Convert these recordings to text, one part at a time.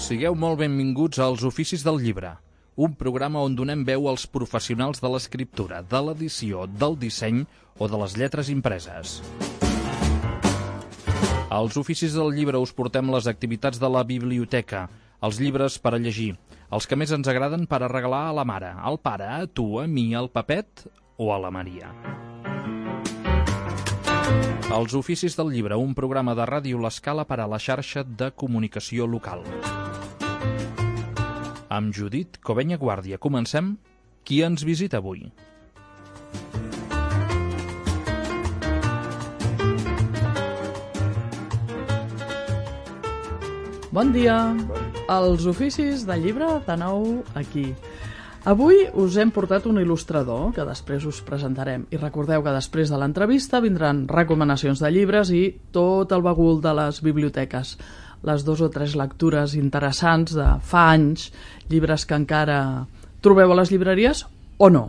Sigueu molt benvinguts als Oficis del Llibre, un programa on donem veu als professionals de l'escriptura, de l'edició, del disseny o de les lletres impreses. Als Oficis del Llibre us portem les activitats de la biblioteca, els llibres per a llegir, els que més ens agraden per a regalar a la mare, al pare, a tu, a mi, al Pepet o a la Maria. Els Oficis del Llibre, un programa de Ràdio L'Escala per a la xarxa de comunicació local. Amb Judit Covenya Guàrdia comencem. Qui ens visita avui? Bon dia! Els Oficis del Llibre de nou aquí. Avui us hem portat un il·lustrador que després us presentarem. I recordeu que després de l'entrevista vindran recomanacions de llibres i tot el bagul de les biblioteques. Les 2 o 3 lectures interessants de fa anys, llibres que encara trobeu a les llibreries o no.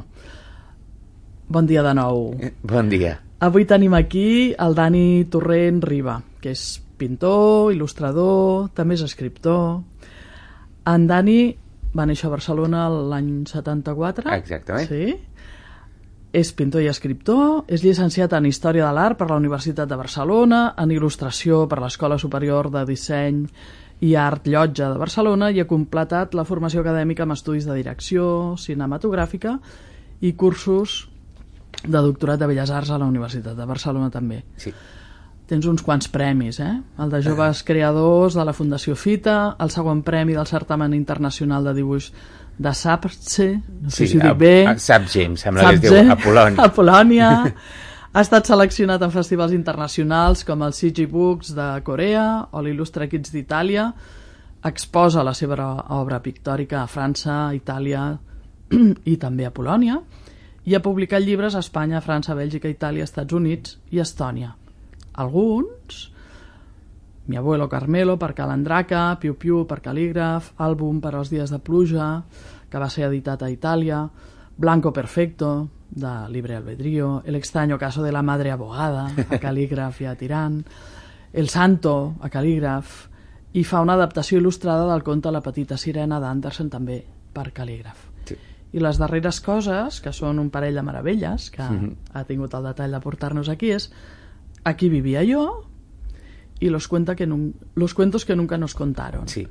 Bon dia de nou. Bon dia. Avui tenim aquí el Dani Torrent Riba, que és pintor, il·lustrador, també és escriptor. En Dani va néixer a Barcelona l'any 74. Exactament. Sí. És pintor i escriptor, és llicenciat en Història de l'Art per la Universitat de Barcelona, en Il·lustració per l'Escola Superior de Disseny i Art Llotja de Barcelona i ha completat la formació acadèmica amb estudis de direcció cinematogràfica i cursos de doctorat de Belles Arts a la Universitat de Barcelona també. Sí. Tens uns quants premis, El de Joves Creadors de la Fundació Fita, el segon premi del Certamen Internacional de Dibuix de Sapse, no sé si ho dic bé. Sapse, em sembla que es diu a Polònia. A Polònia. Ha estat seleccionat en festivals internacionals com el CG Books de Corea o l'Illustre Kids d'Itàlia. Exposa la seva obra pictòrica a França, Itàlia i també a Polònia. I ha publicat llibres a Espanya, França, Bèlgica, Itàlia, Estats Units i Estònia. Alguns: Mi abuelo Carmelo per Calandraca, Piu Piu per Cal·lígraf, Àlbum per als dies de pluja, que va ser editat a Itàlia, Blanco Perfecto, de Libre Albedrío, El extraño caso de la madre abogada, a Cal·lígraf i a Tirant, El santo, a Cal·lígraf, i fa una adaptació il·lustrada del conte La petita sirena d'Andersen, també per Cal·lígraf. Sí. I les darreres coses, que són un parell de meravelles, que ha tingut el detall de portar-nos aquí, és Aquí vivía yo y los cuentos que nunca nos contaron. Sí.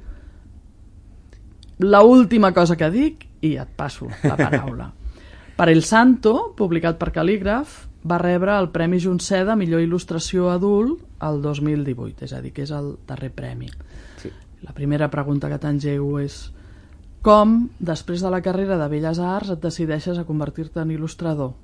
La última cosa que dic, i et passo la paraula. Per El Santo, publicat per Cal·lígraf, va rebre el Premi Junceda Millor Il·lustració Adult el 2018, és a dir, que és el darrer premi. Sí. La primera pregunta que t'engego és: com, després de la carrera de Belles Arts, et decideixes a convertir-te en il·lustrador?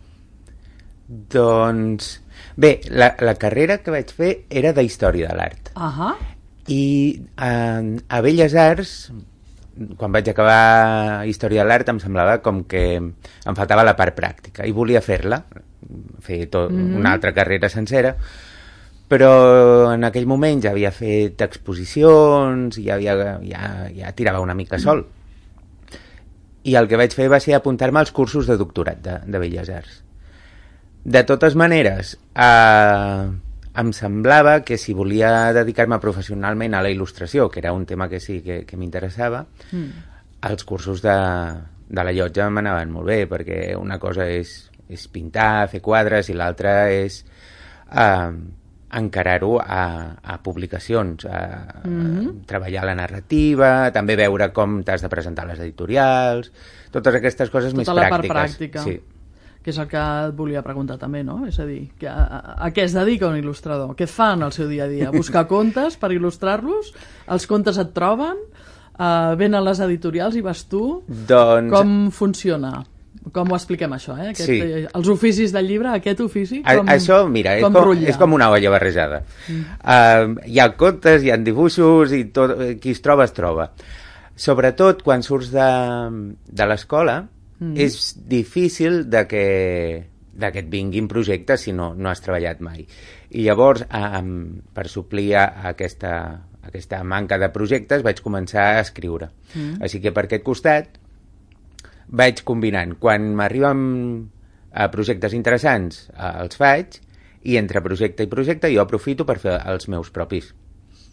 Doncs bé, la carrera que vaig fer era de Història de l'Art. I a Belles Arts, quan vaig acabar Història de l'Art, em semblava com que em faltava la part pràctica i volia fer-la, fer una altra carrera sencera, però en aquell moment ja havia fet exposicions i ja tirava una mica sol. I el que vaig fer va ser apuntar-me als cursos de doctorat de Belles Arts. De totes maneres, em semblava que si volia dedicar-me professionalment a la il·lustració, que era un tema que sí que m'interessava, els cursos de la Llotja m'anaven molt bé, perquè una cosa és pintar, fer quadres, i l'altra és encarar-ho a publicacions, treballar la narrativa, també veure com t'has de presentar a les editorials, totes aquestes coses més pràctiques. Tota la part pràctica. Sí. Que és el que et volia preguntar també, no? És a dir, a què es dedica un il·lustrador? Què fa en el seu dia a dia? Buscar contes per il·lustrar-los? Els contes et troben? Venen les editorials i vas tu? Doncs... Com funciona? Com ho expliquem, això? Sí. Els oficis del llibre, aquest ofici? Això, mira, és com una olla barrejada. Hi ha contes, hi ha dibuixos, i tot, qui es troba. Sobretot quan surts de l'escola, és difícil que et vinguin projectes si no has treballat mai. I llavors, per suplir aquesta manca de projectes, vaig començar a escriure. Així que per aquest costat vaig combinant. Quan m'arriben projectes interessants, els faig, i entre projecte i projecte jo aprofito per fer els meus propis.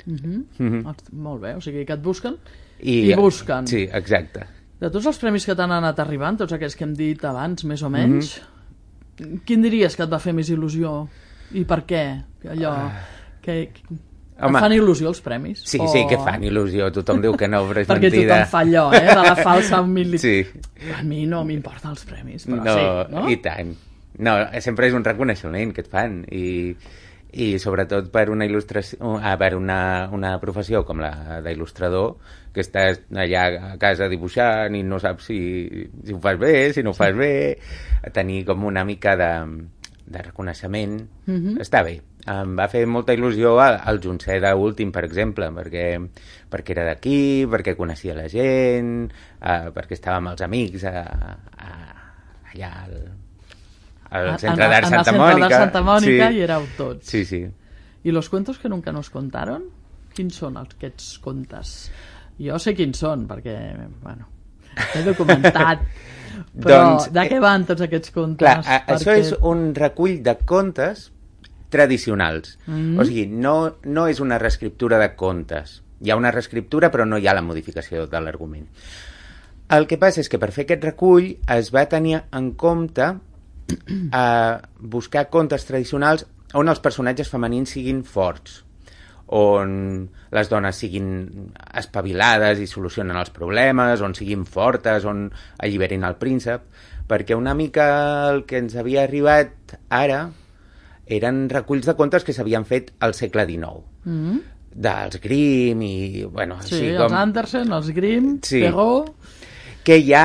Molt bé, o sigui que et busquen i busquen. Sí, exacte. De tots els premis que t'han anat arribant, tots aquells que hem dit abans, més o menys, quin diries que et va fer més il·lusió? I per què? Allò que... Et fan il·lusió els premis? Sí, sí, que fan il·lusió. Tothom diu que no, però és perquè mentida. Perquè tothom fa allò, de la falsa humilitat. Sí. A mi no m'importen els premis, però no, sí, no? I tant. No, sempre és un reconeixement que et fan i sobretot per una il·lustració, per una professió com la d'il·lustrador, que estàs allà a casa dibuixant i no saps si ho fas bé, si no ho fas bé, tenir com una mica de reconeixement, està bé. Em va fer molta il·lusió el Junceda últim, per exemple, perquè era d'aquí, perquè coneixia la gent, perquè estava amb els amics allà al Centre d'Art Santa Mònica. En el Centre d'Art Santa Mònica hi éreu tots. Sí, sí. I los cuentos que nunca nos contaron? Quins són aquests contes? Jo sé quins són, perquè, bueno, he documentat. Però doncs, de què van tots aquests contes? Clar, això és un recull de contes tradicionals. O sigui, no és una reescriptura de contes. Hi ha una reescriptura, però no hi ha la modificació de l'argument. El que passa és que per fer aquest recull es va tenir en compte buscar contes tradicionals on els personatges femenins siguin forts, on les dones siguin espavilades i solucionen els problemes, on siguin fortes, on alliberin el príncep, perquè una mica el que ens havia arribat ara eren reculls de contes que s'havien fet al segle XIX. Dels Grimm i... Bueno, sí, així els Andersen, els Grimm, sí, Perrault... Que ja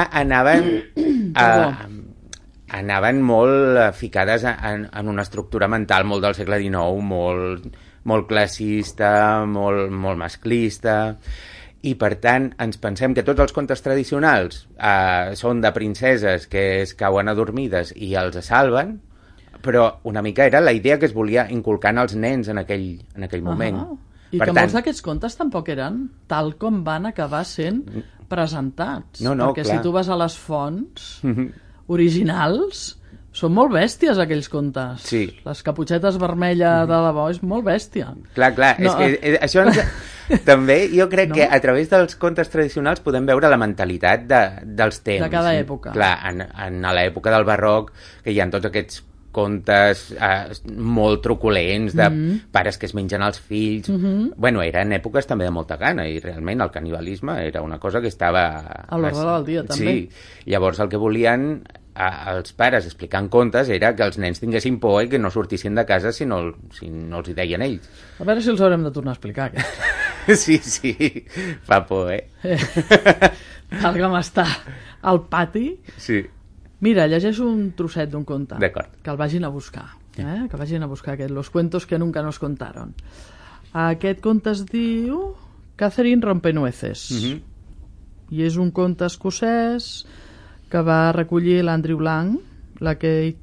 anaven molt ficades en una estructura mental molt del segle XIX, molt classista, molt masclista, i per tant ens pensem que tots els contes tradicionals són de princeses que es cauen adormides i els salven, però una mica era la idea que es volia inculcar als nens en aquell moment. I per que molts d'aquests contes tampoc eren tal com van acabar sent presentats. No, perquè clar. Si tu vas a les fonts originals, són molt bèsties aquells contes. Sí. Les caputxetes vermelles de debò és molt bèstia. Clar, no. És que això també jo crec que a través dels contes tradicionals podem veure la mentalitat dels temps. De cada època. Clar, en l'època del barroc, que hi ha tots aquests contes molt truculents de pares que es mengen els fills. Bueno, eren èpoques també de molta gana i realment el canibalisme era una cosa que estava... A l'ordre del dia, també. Sí, llavors el que volien els pares explicant contes era que els nens tinguessin por i que no sortissin de casa si no els hi deien ells. A veure si els haurem de tornar a explicar, aquests. Sí, fa por, Tal com està al pati... Sí. Mira, llegeixo un trosset d'un conte. D'acord. Que el vagin a buscar. Que vagin a buscar aquest. Los cuentos que nunca nos contaron. Aquest conte es diu Catherine Rompenueces. I és un conte escocès que va recollir l'Andrew Lang, la Kate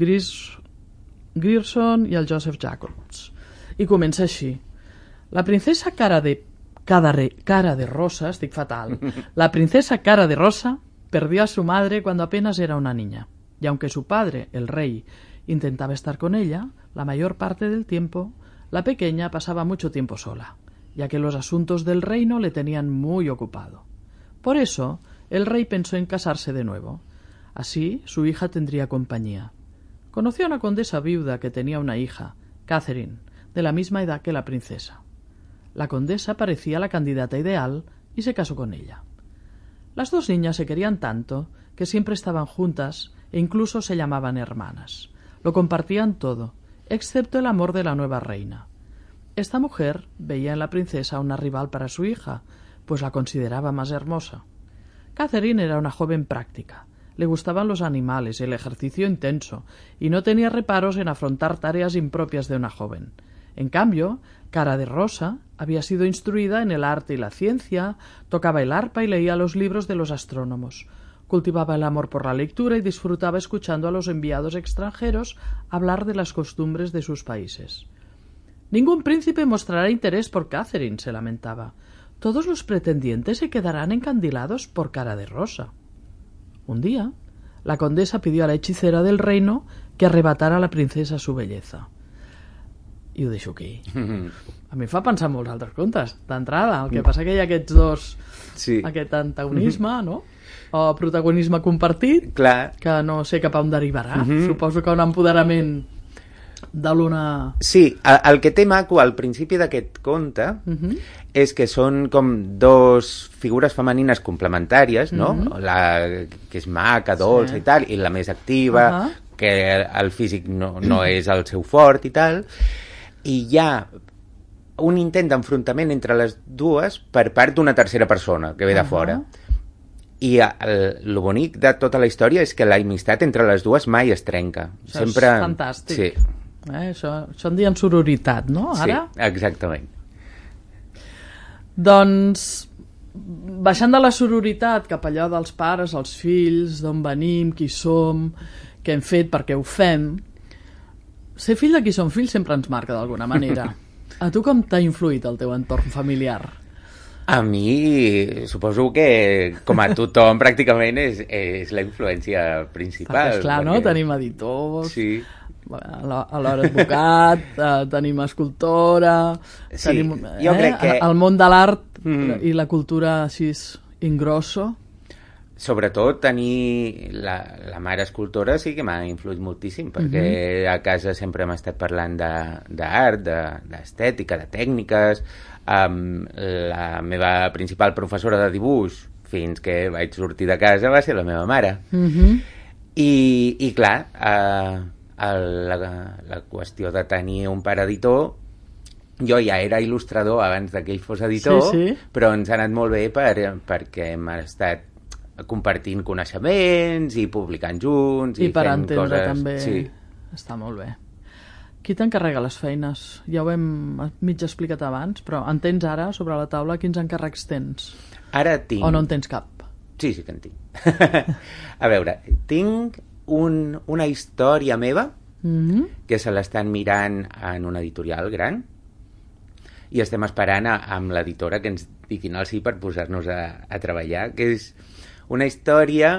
Grierson i el Joseph Jacobs. I comença així. La princesa cara de rosa, estic fatal. La princesa cara de rosa perdió a su madre cuando apenas era una niña, y aunque su padre, el rey, intentaba estar con ella, la mayor parte del tiempo, la pequeña pasaba mucho tiempo sola, ya que los asuntos del reino le tenían muy ocupado. Por eso, el rey pensó en casarse de nuevo. Así, su hija tendría compañía. Conoció a una condesa viuda que tenía una hija, Catherine, de la misma edad que la princesa. La condesa parecía la candidata ideal y se casó con ella. Las dos niñas se querían tanto que siempre estaban juntas e incluso se llamaban hermanas. Lo compartían todo, excepto el amor de la nueva reina. Esta mujer veía en la princesa una rival para su hija, pues la consideraba más hermosa. Catherine era una joven práctica. Le gustaban los animales y el ejercicio intenso, y no tenía reparos en afrontar tareas impropias de una joven. En cambio, Cara de Rosa había sido instruida en el arte y la ciencia, tocaba el arpa y leía los libros de los astrónomos, cultivaba el amor por la lectura y disfrutaba escuchando a los enviados extranjeros hablar de las costumbres de sus países. Ningún príncipe mostrará interés por Catherine, se lamentaba. Todos los pretendientes se quedarán encandilados por Cara de Rosa. Un día, la condesa pidió a la hechicera del reino que arrebatara a la princesa su belleza. i ho deixo aquí. A mi fa pensar en molts altres contes, d'entrada. El que passa que hi ha aquests dos, aquest antagonisme, no? O protagonisme compartit, que no sé cap on derivarà. Suposo que un empoderament de l'una... Sí, el que té maco al principi d'aquest conte és que són com dos figures femenines complementàries, no? La que és maca, dolça i tal, i la més activa, que el físic no és el seu fort i tal, i hi ha un intent d'enfrontament entre les dues per part d'una tercera persona que ve de fora. I el bonic de tota la història és que l'amistat entre les dues mai es trenca. Això és fantàstic. Sí. Això en diem sororitat, no? Ara? Sí, exactament. Doncs, baixant de la sororitat cap allò dels pares, els fills, d'on venim, qui som, què hem fet, per què ho fem, ser fill de qui som fills sempre ens marca d'alguna manera. A tu com t'ha influït el teu entorn familiar? A mi, suposo que, com a tothom, pràcticament és la influència principal. Perquè, esclar, no? Tenim editors, alhora advocat, tenim escultora, tenim el món de l'art i la cultura així in grosso. Sobretot tenir la mare escultora sí que m'ha influït moltíssim, perquè a casa sempre hem estat parlant d'art, d'estètica, de tècniques. La meva principal professora de dibuix, fins que vaig sortir de casa, va ser la meva mare. I clar, la qüestió de tenir un pare editor, jo ja era il·lustrador abans que ell fos editor, però ens ha anat molt bé perquè hem estat compartint coneixements i publicant junts i per fent entendre coses... també està molt bé. Qui t'encarrega les feines? Ja ho hem mig explicat abans, però en tens ara sobre la taula? Quins encàrrecs tens? Ara tinc... O no en tens cap? Sí que en tinc. A veure, tinc una història meva que se l'estan mirant en una editorial gran i estem esperant amb l'editora que ens diguin el sí per posar-nos a treballar, que és una història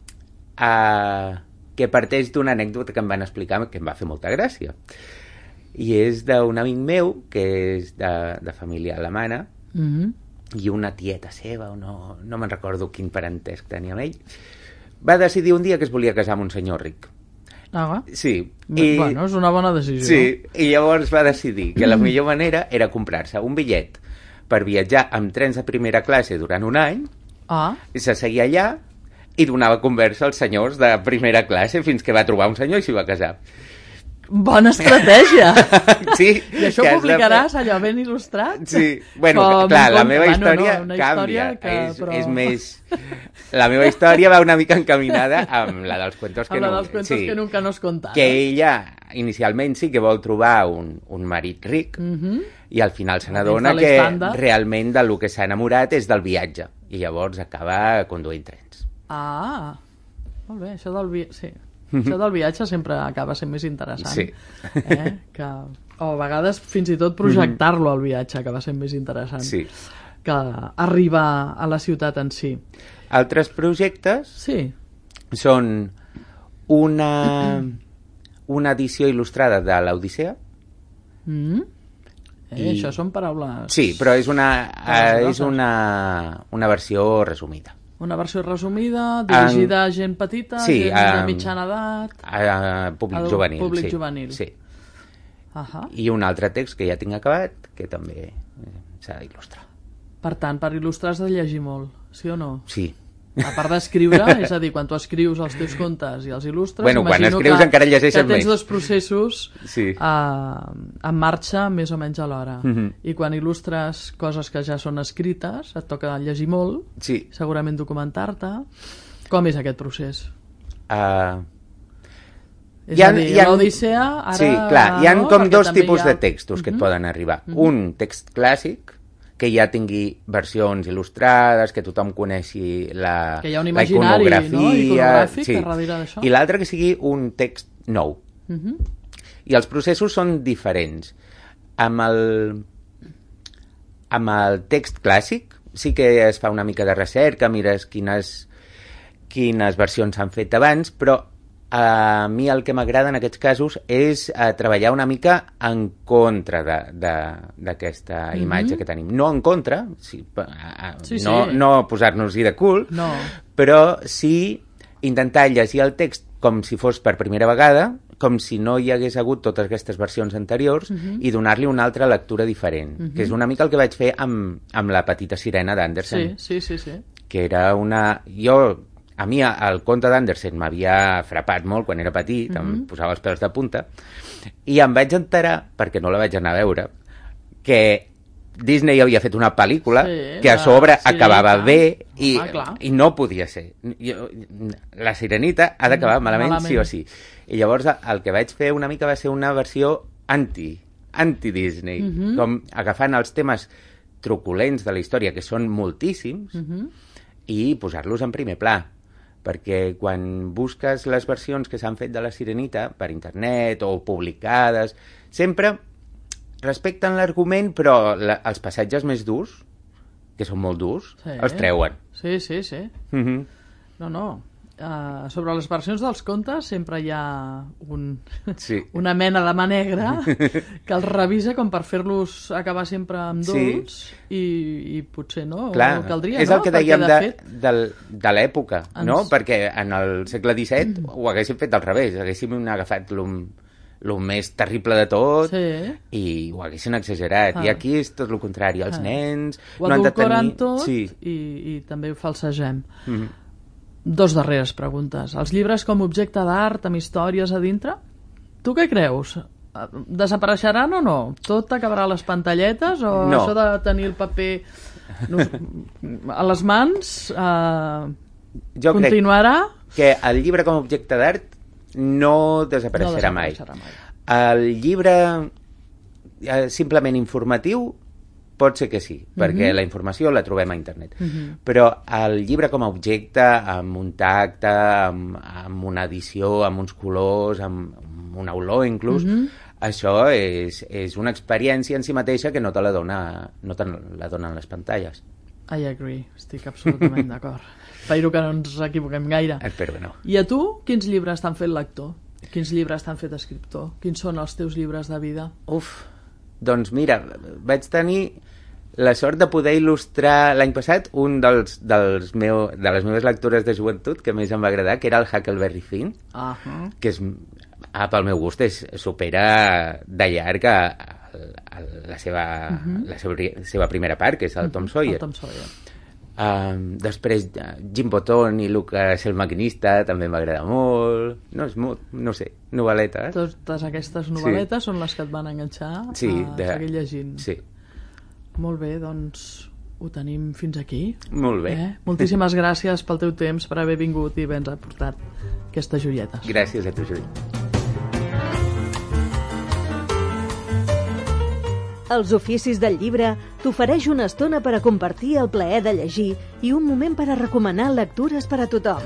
que parteix d'una anècdota que em van explicar que em va fer molta gràcia. I és d'un amic meu, que és de família alemana, i una tieta seva, o no me'n recordo quin parentesc tenia amb ell, va decidir un dia que es volia casar amb un senyor ric. Sí. Bueno, és una bona decisió. Sí, i llavors va decidir que la millor manera era comprar-se un bitllet per viatjar amb trens de primera classe durant un any, i se seguia allà i donava conversa als senyors de primera classe fins que va trobar un senyor i s'hi va casar. Bona estratègia! Sí. I això ho publicaràs allò ben il·lustrat? Sí. Bueno, clar, la meva història canvia. És més... La meva història va una mica encaminada amb la dels cuentos que amb la dels cuentos que nunca nos contaron. Que ella, inicialment, sí que vol trobar un marit ric i al final se n'adona que realment del que s'ha enamorat és del viatge. I llavors acaba conduint trens. Molt bé, això del viatge sempre acaba sent més interessant. Sí. O a vegades fins i tot projectar-lo al viatge acaba sent més interessant que arribar a la ciutat en si. Altres projectes són una edició il·lustrada de l'Odissea. Això són paraules... Sí, però és una versió resumida. Una versió resumida, dirigida a gent petita, gent de mitjana edat... Públic juvenil. Públic juvenil. Sí. I un altre text que ja tinc acabat, que també s'ha d'il·lustrar. Per tant, per il·lustrar has de llegir molt, sí o no? Sí. A part d'escriure, és a dir, quan tu escrius els teus contes i els il·lustres... Bueno, quan escrius encara llegeixes més. Que tens dos processos en marxa més o menys alhora. I quan il·lustres coses que ja són escrites, et toca llegir molt, segurament documentar-te. Com és aquest procés? És a dir, l'Odissea ara... Sí, clar, hi ha com dos tipus de textos que et poden arribar. Un text clàssic, que ja tingui versions il·lustrades, que tothom coneixi la iconografia... Que hi ha un imaginari iconogràfic darrere d'això. I l'altre que sigui un text nou. I els processos són diferents. Amb el text clàssic sí que es fa una mica de recerca, mires quines versions s'han fet abans, però a mi el que m'agrada en aquests casos és treballar una mica en contra d'aquesta imatge que tenim. No en contra, no posar-nos-hi de cul, però sí intentar llegir el text com si fos per primera vegada, com si no hi hagués hagut totes aquestes versions anteriors i donar-li una altra lectura diferent, que és una mica el que vaig fer amb La petita sirena d'Andersen. Sí. Que era una... A mi el conte d'Andersen m'havia frapat molt quan era petit, em posava els pèls de punta, i em vaig enterar, perquè no la vaig anar a veure, que Disney havia fet una pel·lícula que a sobre acabava bé i no podia ser. La Sirenita ha d'acabar malament sí o sí. I llavors el que vaig fer una mica va ser una versió anti-Disney, com agafant els temes truculents de la història, que són moltíssims, i posar-los en primer pla. Perquè quan busques les versions que s'han fet de la Sirenita per internet o publicades, sempre respecten l'argument, però els passatges més durs, que són molt durs, els treuen. Sí. No. Sobre les versions dels contes sempre hi ha una mena de mà negra que els revisa com per fer-los acabar sempre amb dolç i potser no, clar, caldria, és el que dèiem de l'època, no? Perquè en el segle XVII ho haguéssim fet al revés, haguéssim agafat el més terrible de tot i ho haguessin exagerat, i aquí és tot el contrari, els nens ho adulcoren tot i també ho falsegem. Dos darreres preguntes. Els llibres com objecte d'art, amb històries a dintre? Tu què creus? Desapareixeran o no? Tot acabarà a les pantalletes o això de tenir el paper a les mans jo continuarà? Crec que el llibre com a objecte d'art no desapareixerà mai. El llibre simplement informatiu pot ser que sí, perquè la informació la trobem a internet. Però el llibre com a objecte, amb un tacte, amb una edició, amb uns colors, amb una olor inclús, això és una experiència en si mateixa que no te la donen les pantalles. I agree, estic absolutament d'acord. Espero que no ens equivoquem gaire. Espero que no. I a tu, quins llibres t'han fet lector? Quins llibres t'han fet escriptor? Quins són els teus llibres de vida? Doncs mira, vaig tenir la sort de poder il·lustrar l'any passat un de les meves lectures de joventut que més em va agradar, que era el Huckleberry Finn, que és, pel meu gust, supera de llarg la seva primera part, que és el Tom Sawyer. Després Jim Botton i Lucas el maquinista també m'agrada molt. No sé, novel·letes. Totes aquestes novel·letes són les que et van enganxar a seguir llegint. Sí. Molt bé, doncs ho tenim fins aquí. Molt bé. Moltíssimes gràcies pel teu temps, per haver vingut i haver-nos aportat aquestes joietes. Gràcies a tu, Judit. Els Oficis del Llibre t'ofereix una estona per a compartir el plaer de llegir i un moment per a recomanar lectures per a tothom.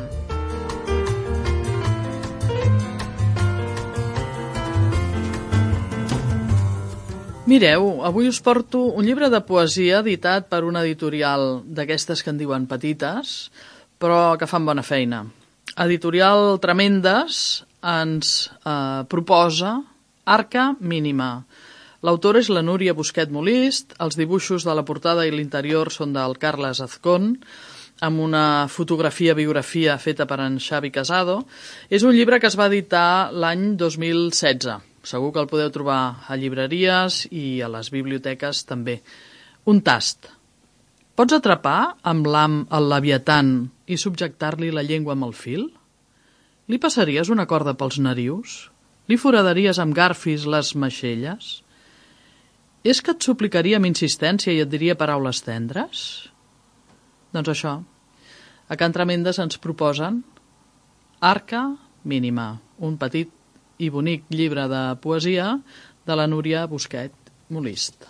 Mireu, avui us porto un llibre de poesia editat per una editorial d'aquestes que en diuen petites, però que fan bona feina. Editorial Tremendes ens proposa Arca mínima. L'autora és la Núria Busquet Molist, els dibuixos de la portada i l'interior són del Carles Azcón, amb una fotografia-biografia feta per en Xavi Casado. És un llibre que es va editar l'any 2016. Segur que el podeu trobar a llibreries i a les biblioteques també. Un tast. Pots atrapar amb l'ham el leviatan i subjectar-li la llengua amb el fil? Li passaries una corda pels narius? Li foradaries amb garfis les maixelles? És que et suplicaria amb insistència i et diria paraules tendres? Doncs això. A Can Tremendes ens proposen Arca mínima, un petit i bonic llibre de poesia de la Núria Busquet Molist.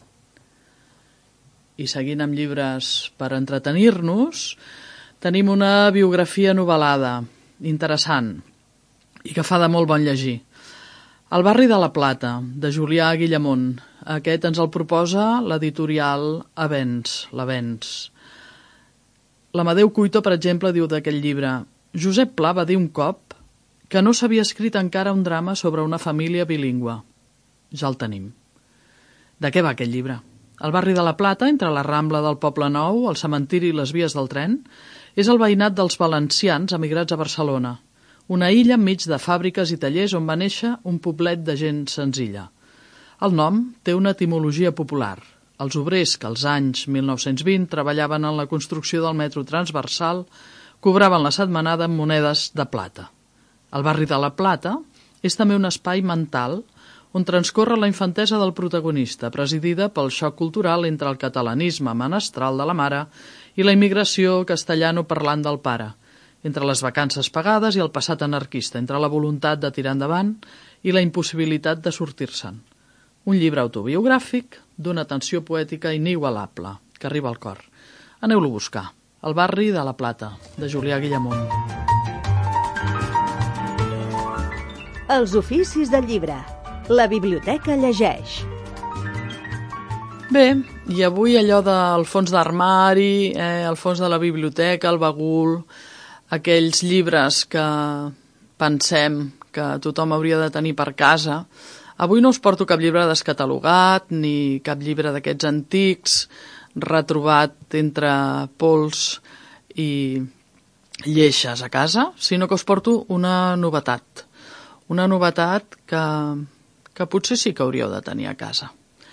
I seguint amb llibres per entretenir-nos, tenim una biografia novel·lada, interessant, i que fa de molt bon llegir. El barri de la Plata, de Julià Guillamont. Aquest ens el proposa l'editorial l'Avens. L'Amadeu Cuito, per exemple, diu d'aquest llibre: Josep Pla va dir un cop que no s'havia escrit encara un drama sobre una família bilingüe. Ja el tenim. De què va aquest llibre? El barri de la Plata, entre la Rambla del Poble Nou, el cementiri i les vies del tren, és el veïnat dels valencians emigrats a Barcelona, una illa enmig de fàbriques i tallers on va néixer un poblet de gent senzilla. El nom té una etimologia popular. Els obrers que als anys 1920 treballaven en la construcció del metro transversal cobraven la setmanada amb monedes de plata. El barri de la Plata és també un espai mental on transcorre la infantesa del protagonista, presidida pel xoc cultural entre el catalanisme menestral de la mare i la immigració castellano-parlant del pare, entre les vacances pagades i el passat anarquista, entre la voluntat de tirar endavant i la impossibilitat de sortir-se'n. Un llibre autobiogràfic d'una tensió poètica inigualable, que arriba al cor. Aneu-lo a buscar. El barri de la Plata, de Julià Guillamont. Els oficis del llibre. La biblioteca llegeix. Bé, i avui allò del fons d'armari, el fons de la biblioteca, el bagul, aquells llibres que pensem que tothom hauria de tenir per casa. Avui no us porto cap llibre descatalogat, ni cap llibre d'aquests antics, retrobat entre pols i lleixes a casa, sinó que us porto una novetat. Una novetat que potser sí que hauríeu de tenir a casa.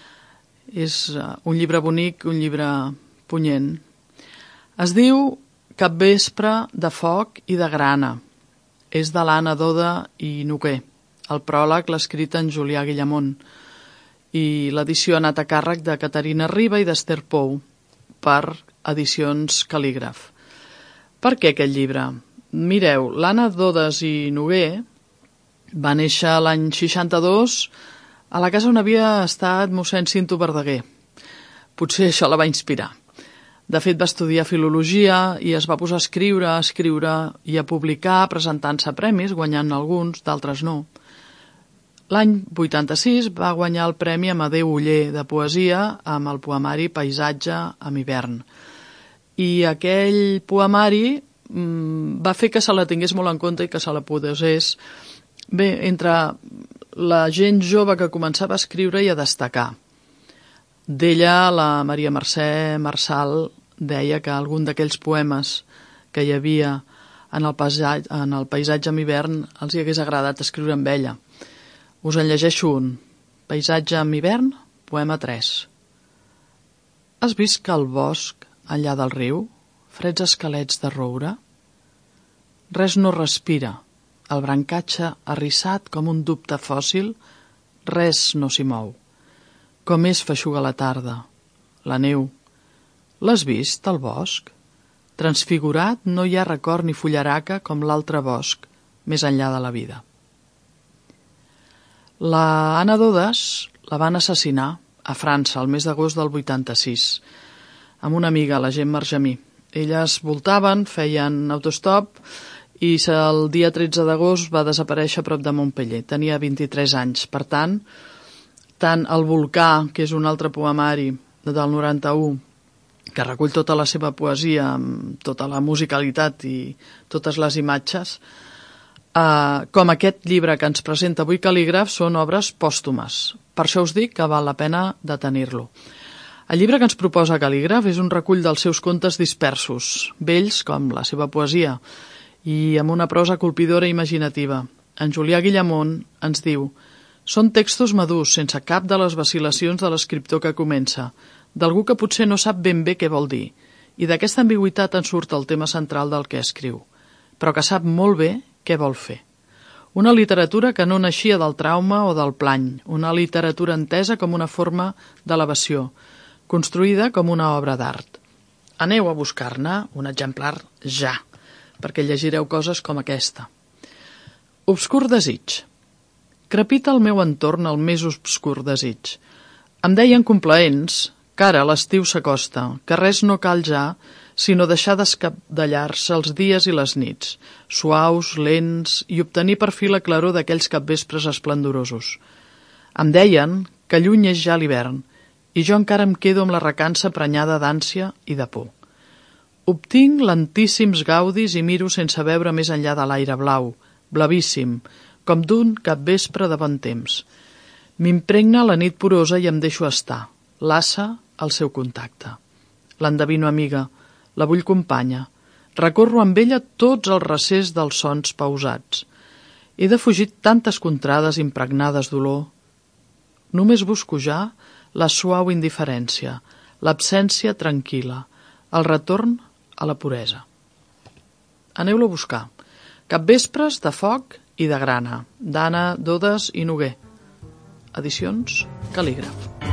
És un llibre bonic, un llibre punyent. Es diu Capvespre de foc i de grana. És de l'Anna Doda i Noguer. El pròleg l'ha escrit en Julià Guillamont i l'edició ha anat a càrrec de Caterina Riba i d'Esther Pou per Edicions Cal·lígraf. Per què aquest llibre? Mireu, l'Anna Dodes i Noguer va néixer l'any 62 a la casa on havia estat mossèn Cinto Verdaguer. Potser això la va inspirar. De fet, va estudiar filologia i es va posar a escriure i a publicar, presentant-se a premis, guanyant alguns, d'altres no. L'any 86 va guanyar el Premi Amadeu Oller de poesia amb el poemari Paisatge amb hivern. I aquell poemari va fer que se la tingués molt en compte i que se la posés bé entre la gent jove que començava a escriure i a destacar. D'ella, la Maria Mercè Marçal deia que algun d'aquells poemes que hi havia en el paisatge amb hivern els hi hagués agradat escriure amb ella. Us en llegeixo un. Paisatge amb hivern, poema 3. Has vist que al bosc, enllà del riu, freds esquelets de roure? Res no respira, el brancatge arrissat com un dubte fòssil, res no s'hi mou. Com és feixuga la tarda, la neu. L'has vist, al bosc? Transfigurat no hi ha record ni fullaraca com l'altre bosc, més enllà de la vida. La Anna Dodes la van assassinar a França el mes d'agost del 86, amb una amiga, la Gemma Argemí. Elles voltaven, feien autostop i el dia 13 d'agost va desaparèixer a prop de Montpeller. Tenia 23 anys. Per tant El volcà, que és un altre poemari del 91, que recull tota la seva poesia amb tota la musicalitat i totes les imatges, com aquest llibre que ens presenta avui Cal·lígraf, són obres pòstumes. Per això us dic que val la pena de tenir-lo. El llibre que ens proposa Cal·lígraf és un recull dels seus contes dispersos, vells com la seva poesia, i amb una prosa colpidora i imaginativa. En Julià Guillamont ens diu: són textos madurs, sense cap de les vacil·lacions de l'escriptor que comença, d'algú que potser no sap ben bé què vol dir, i d'aquesta ambigüitat en surt el tema central del que escriu, però que sap molt bé què vol fer. Una literatura que no naixia del trauma o del plany, una literatura entesa com una forma d'elevació, construïda com una obra d'art. Aneu a buscar-ne un exemplar ja, perquè llegireu coses com aquesta. Obscur desig. Crepita al meu entorn el més obscur desig. Em deien complaents que ara l'estiu s'acosta, que res no cal ja, sinó deixar d'escapdallar-se els dies i les nits, suaus, lents, i obtenir per fi la claror d'aquells capvespres esplendorosos. Em deien que lluny és ja l'hivern, i jo encara em quedo amb la recança prenyada d'ànsia i de por. Obtinc lentíssims gaudis i miro sense veure més enllà de l'aire blau, blavíssim, com d'un capvespre de bon temps. M'impregna la nit porosa i em deixo estar, l'assa al seu contacte. L'endevino amiga, la vull companya, recorro amb ella tots els recers dels sons pausats. He defugit tantes contrades impregnades d'olor. Només busco ja la suau indiferència, l'absència tranquil·la, el retorn a la puresa. Aneu-lo a buscar. Capvespres de foc i de grana, d'Anna Dodes i Noguer. Edicions Cal·lígraf.